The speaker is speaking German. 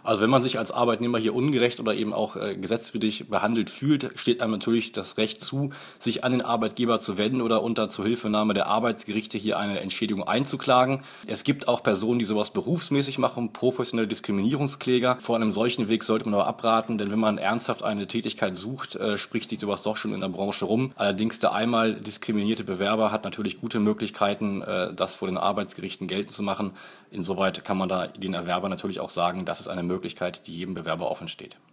Also wenn man sich als Arbeitnehmer hier ungerecht oder eben auch gesetzwidrig behandelt fühlt, steht einem natürlich das Recht zu, sich an den Arbeitgeber zu wenden oder unter Zuhilfenahme der Arbeitsgerichte hier eine Entschädigung einzuklagen. Es gibt auch Personen, die sowas berufsmäßig machen, professionelle Diskriminierungskläger. Vor einem solchen Weg sollte man aber abraten, denn wenn man ernsthaft eine Tätigkeit sucht, spricht sich sowas doch schon in der Branche rum. Allerdings der einmal diskriminierte Bewerber hat natürlich gute Möglichkeiten, das vor den Arbeitsgerichten geltend zu machen. Insoweit kann man da den Erwerber natürlich auch sagen, das ist eine Möglichkeit, die jedem Bewerber offen steht.